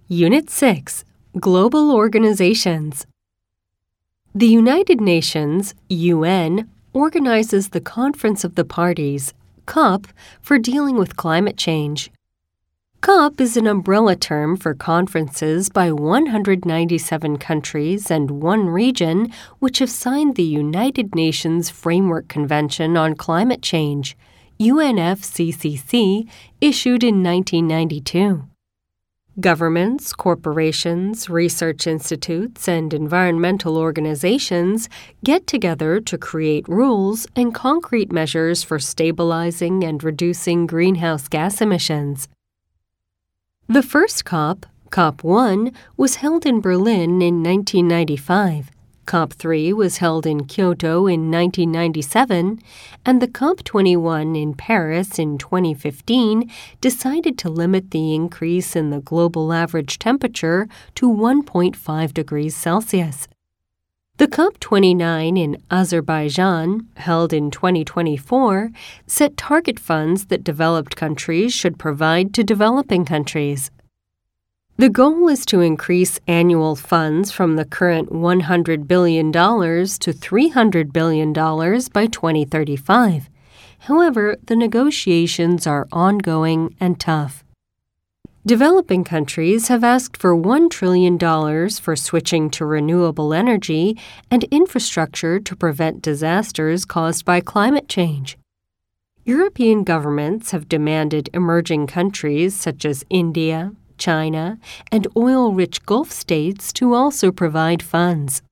Unit 6, Global Organizations. The United Nations, UN, organizes the Conference of the Parties, COP, for dealing with climate change. COP is an umbrella term for conferences by 197 countries and one region which have signed the United Nations Framework Convention on Climate Change, UNFCCC, issued in 1992. Governments, corporations, research institutes, and environmental organizations get together to create rules and concrete measures for stabilizing and reducing greenhouse gas emissions. The first COP, COP1, was held in Berlin in 1995. COP3 was held in Kyoto in 1997, and the COP21 in Paris in 2015 decided to limit the increase in the global average temperature to 1.5 degrees Celsius. The COP29 in Azerbaijan, held in 2024, set target funds that developed countries should provide to developing countries. The goal is to increase annual funds from the current $100 billion to $300 billion by 2035. However, the negotiations are ongoing and tough. Developing countries have asked for $1 trillion for switching to renewable energy and infrastructure to prevent disasters caused by climate change. European governments have demanded emerging countries such as India, China, and oil-rich Gulf states to also provide funds.